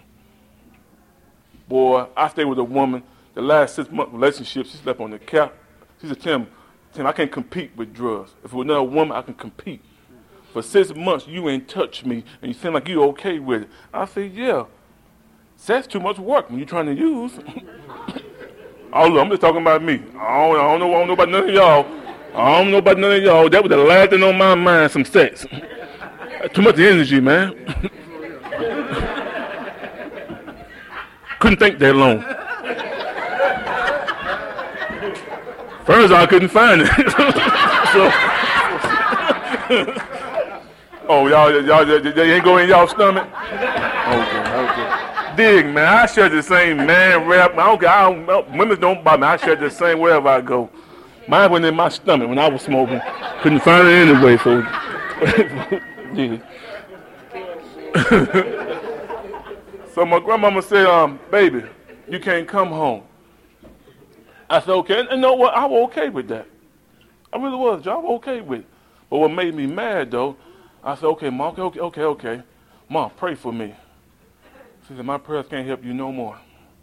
Speaker 3: Boy, I stayed with a woman, the last six-month relationship, she slept on the couch. She said, Tim, Tim, I can't compete with drugs. If it was another woman, I can compete. For six months, you ain't touched me, and you seem like you okay with it. I said, yeah. That's too much work when you're trying to use. Oh, look, I'm just talking about me. I don't, I don't know, I don't know about none of y'all. I don't know about none of y'all. That was the last thing on my mind, some sex. Too much energy, man. Couldn't think that long. First, I couldn't find it. So, oh, y'all, y'all, they ain't go in y'all stomach? Okay, okay. Dig, man. I share the same man rap. I don't care. I don't, women don't bother me. I share the same wherever I go. Mine went in my stomach when I was smoking. Couldn't find it anyway, so. Dig. So my grandmama said, um, baby, you can't come home. I said, okay. And you know what? I was okay with that. I really was. I was okay with it. But what made me mad, though, I said, okay, Mom, okay, okay, okay, okay. Mom, pray for me. She said, my prayers can't help you no more.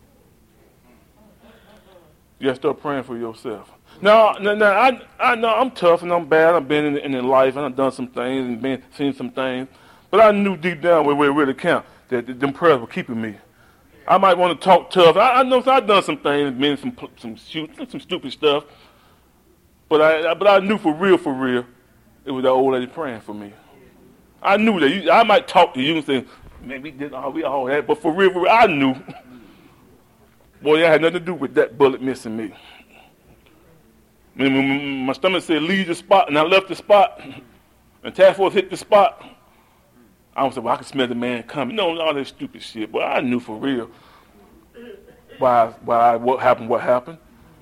Speaker 3: You got to start praying for yourself. Now, now, now I, I know I'm tough and I'm bad. I've been in, in life and I've done some things and been seen some things. But I knew deep down where, where it really count that, that them prayers were keeping me. I might want to talk tough. I, I know I've done some things, been some some shoot, some stupid stuff. But I, but I knew for real, for real, it was that old lady praying for me. I knew that. You, I might talk to you and say, man, we did all, we all that. But for real, for real, I knew. Boy, that had nothing to do with that bullet missing me. When, when my stomach said, leave the spot, and I left the spot, and task force hit the spot, I was like, well, I could smell the man coming. No, all that stupid shit. But I knew for real why, why, what happened, what happened.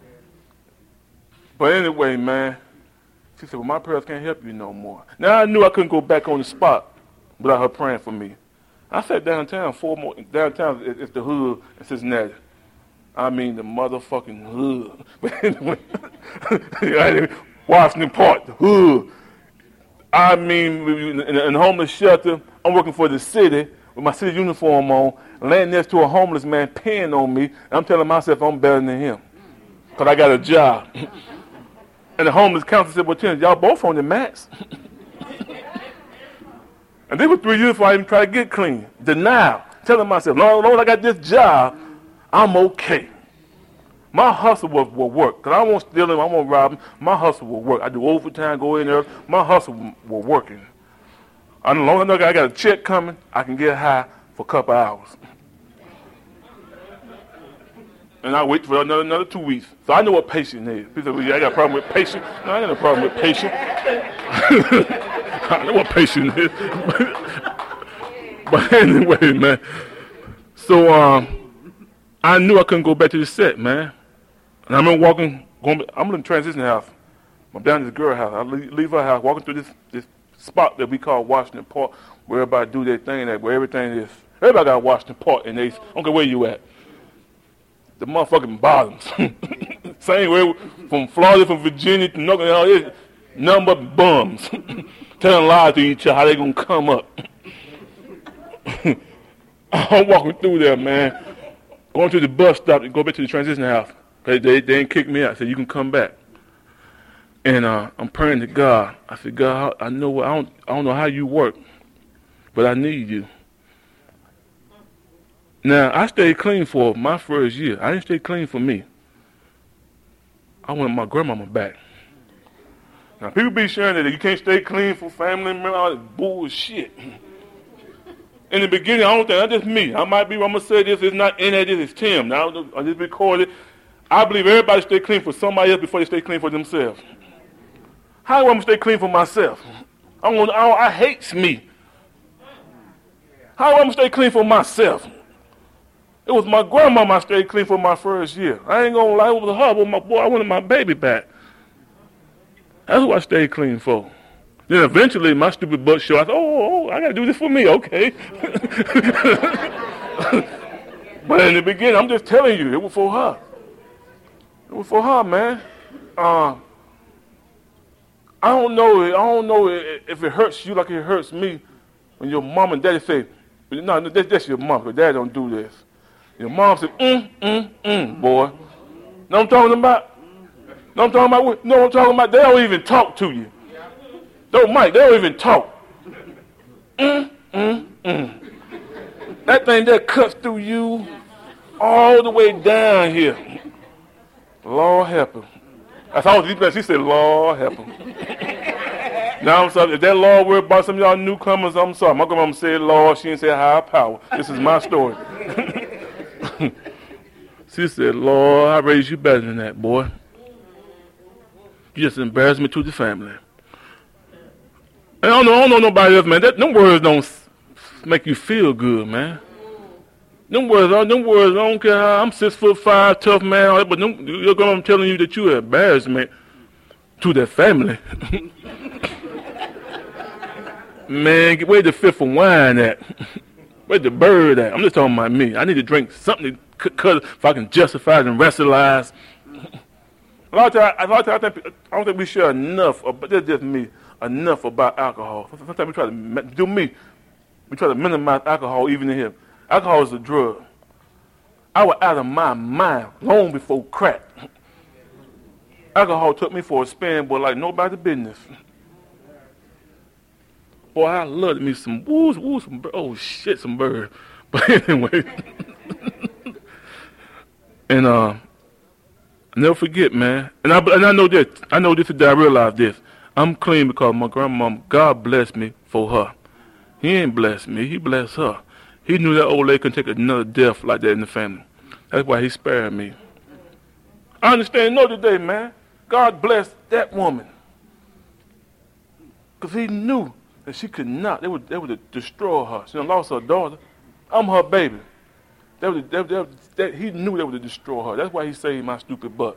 Speaker 3: But anyway, man, she said, well, my prayers can't help you no more. Now I knew I couldn't go back on the spot without her praying for me. I sat downtown, four more, downtown is, is the hood in Cincinnati. I mean the motherfucking hood. But anyway, Washington Park, the hood. I mean, in, in a homeless shelter, I'm working for the city with my city uniform on, laying next to a homeless man peeing on me, and I'm telling myself I'm better than him because I got a job. And the homeless counselor said, well, Tim, y'all both on the max. And they were three years before I even tried to get clean. Denial. Telling myself, Lord, Lord, I got this job. I'm okay. My hustle will, will work, because I won't steal him, I won't rob him. My hustle will work. I do overtime, go in there. My hustle will working. I no longer know I got a check coming, I can get high for a couple hours. And I wait for another, another two weeks. So I know what patience is. People say, well, yeah, I got a problem with patience. No, I ain't got no problem with patience. I know what patience is. But anyway, man. So um, I knew I couldn't go back to the set, man. And I remember walking, going, I'm in the transition house. I'm down at this girl house. I leave, leave her house, walking through this, this spot that we call Washington Park, where everybody do their thing, at, where everything is. Everybody got Washington Park, and they, I don't care where you at. The motherfucking bottoms. Same way from Florida, from Virginia to North Carolina, nothing but bums. Telling lies to each other, how they gonna come up. I'm walking through there, man. Going to the bus stop to go back to the transition house. They, they, they didn't kick me out. I said, you can come back. And uh, I'm praying to God. I said, God, I know I don't, I don't know how you work, but I need you. Now, I stayed clean for my first year. I didn't stay clean for me. I wanted my grandmama back. Now, people be sharing that you can't stay clean for family members, all that bullshit. In the beginning, I don't think, that's just me. I might be, I'm going to say this, it's not in that, this is Tim. Now, I just recorded. I believe everybody stay clean for somebody else before they stay clean for themselves. How do I stay clean for myself? I, want, I, I hate me. How do I stay clean for myself? It was my grandmama I stayed clean for my first year. I ain't gonna lie, it was her, but my boy, I wanted my baby back. That's what I stayed clean for. Then eventually, my stupid butt showed. I said, oh, oh, I gotta do this for me, okay. But in the beginning, I'm just telling you, it was for her. It was for her, man. Uh, I don't know. I don't know if it hurts you like it hurts me when your mom and daddy say, "No, that's, that's your mom, but dad don't do this." Your mom said, "Mm, mm, mm, boy." Know what I'm talking about? Know what I'm talking about? Know what I'm talking about? They don't even talk to you. Don't, Mike. They don't even talk. Mm, mm, mm. That thing that cuts through you all the way down here. Lord help him. That's all she said, Lord help him. Now I'm sorry. If that Lord worried about some of y'all newcomers, I'm sorry. My grandma said Lord, she didn't say higher power. This is my story. She said, Lord, I raised you better than that, boy. You just embarrassed me to the family. And I don't know, I don't know nobody else, man. That, them words don't make you feel good, man. Them words, them words, I don't care how, I'm six foot five, tough man, but them, your grandma telling you that you're an embarrassment to that family. Man, where's the fifth of wine at? Where's the bird at? I'm just talking about me. I need to drink something to cut if I can justify it and rationalize. A lot of times, a lot of times I, think, I don't think we share enough, but that's just me, enough about alcohol. Sometimes we try to do me. We try to minimize alcohol even in here. Alcohol is a drug. I was out of my mind long before crack. Alcohol took me for a spin, boy, like nobody's business. Boy, I loved me some woo, woo, some oh shit, some bird. But anyway, and uh, I never forget, man. And I and I know this. I know this today. I realize this. I'm clean because my grandma, God blessed me for her. He ain't blessed me. He blessed her. He knew that old lady couldn't take another death like that in the family. That's why he spared me. I understand, no today, man. God blessed that woman. Because he knew that she could not. They would, they would destroy her. She done lost her daughter. I'm her baby. They would, they, they, they, he knew they would destroy her. That's why he saved my stupid butt.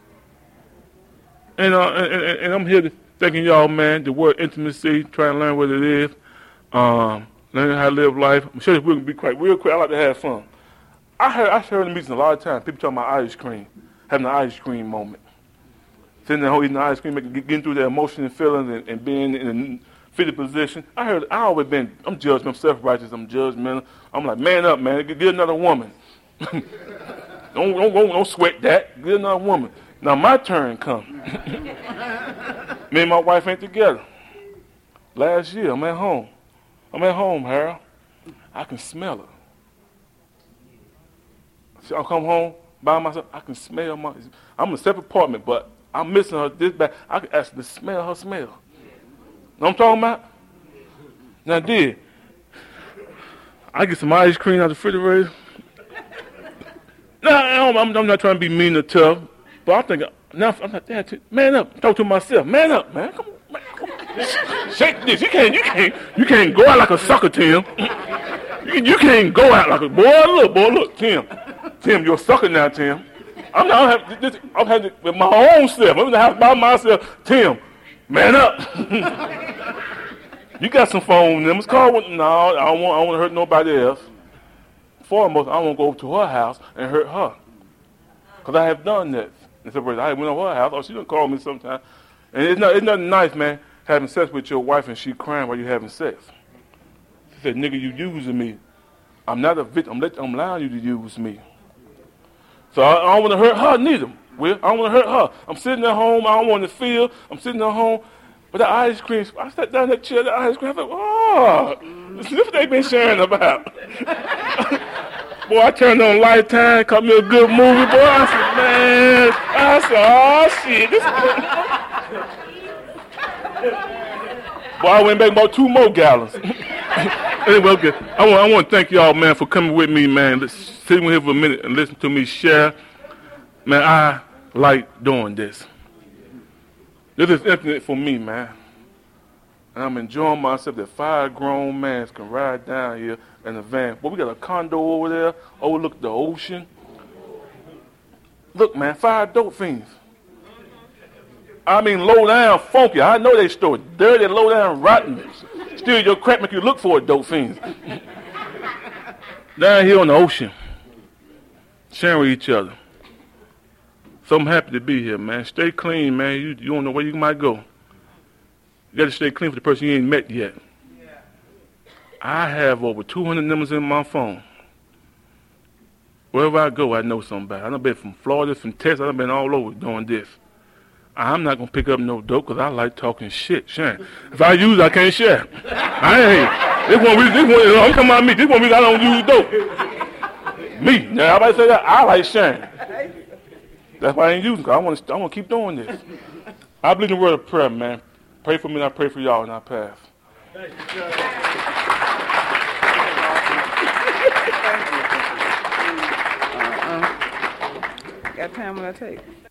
Speaker 3: And, uh, and, and, and I'm here to thanking y'all, man, the word intimacy, trying to learn what it is. Um, learning how to live life. I'm sure we're going to be quite real quick. I like to have fun. I heard, I heard in the meetings a lot of times, people talking about ice cream, having an ice cream moment. Sitting there eating the ice cream, making, getting through their emotions and feelings and, and being in a fitted position. I heard, I always been, I'm judgmental, I'm self-righteous, I'm judgmental. I'm like, man up, man, get, get another woman. don't, don't, don't, don't sweat that, get another woman. Now my turn come. Me and my wife ain't together. Last year, I'm at home. I'm at home, Harold. I can smell her. So I come home by myself. I can smell my. I'm in a separate apartment, but I'm missing her this bad. I can actually smell her smell. Know what I'm talking about? Now, I did. I get some ice cream out the refrigerator. No, I'm, I'm, I'm not trying to be mean or tough, but I'm thinking, now I'm not that. Man up, talk to myself. Man up, man. Come on, man. Come on. Shake this. You can't, you can't, you can't go out like a sucker, Tim. You, you can't go out like a boy. Look, boy, look, Tim. Tim, you're a sucker now, Tim. I'm not. I'm this, I'm having with my own self. I'm in the house by myself. Tim, man up. You got some phone numbers. Call one. No, I don't want. I don't want to hurt nobody else. Foremost, I won't go over to her house and hurt her, cause I have done that. In some words, I went over her house. Oh, she done call me sometime, and it's not. It's nothing nice, man, having sex with your wife and she crying while you're having sex. She said, "Nigga, you using me. I'm not a victim. I'm, let, I'm allowing you to use me." So I, I don't want to hurt her neither. Will I don't want to hurt her. I'm sitting at home. I don't want to feel. I'm sitting at home. But the ice cream, I sat down in that chair, the ice cream, I thought, oh, this is what they been sharing about. Boy, I turned on Lifetime, caught me a good movie, boy. I said, man, I said, oh, shit. This boy, I went back and bought two more gallons. Anyway, okay. I want, I want to thank y'all, man, for coming with me, man. Let's sit here for a minute and listen to me share. Man, I like doing this. This is infinite for me, man. And I'm enjoying myself that five grown men can ride down here in a van. But we got a condo over there, overlook the ocean. Look, man, five dope fiends. I mean, low down, funky. I know they store dirty, low down, rotten. Still, your crap make you look for it, dope fiends. Down here on the ocean, sharing with each other. So I'm happy to be here, man. Stay clean, man. You, you don't know where you might go. You got to stay clean for the person you ain't met yet. Yeah. I have over two hundred numbers in my phone. Wherever I go, I know somebody. I've been from Florida, from Texas. I've been all over doing this. I'm not going to pick up no dope because I like talking shit, sharing. If I use it, I can't share. I ain't. This one reason, this one, I'm talking about me. This one reason I don't use dope. Me. Now, everybody say that. I like sharing. That's why I ain't using it, because I want to I want to keep doing this. I believe in the word of prayer, man. Pray for me and I pray for y'all in our path. Thank you,
Speaker 2: uh-uh. Got time when I take.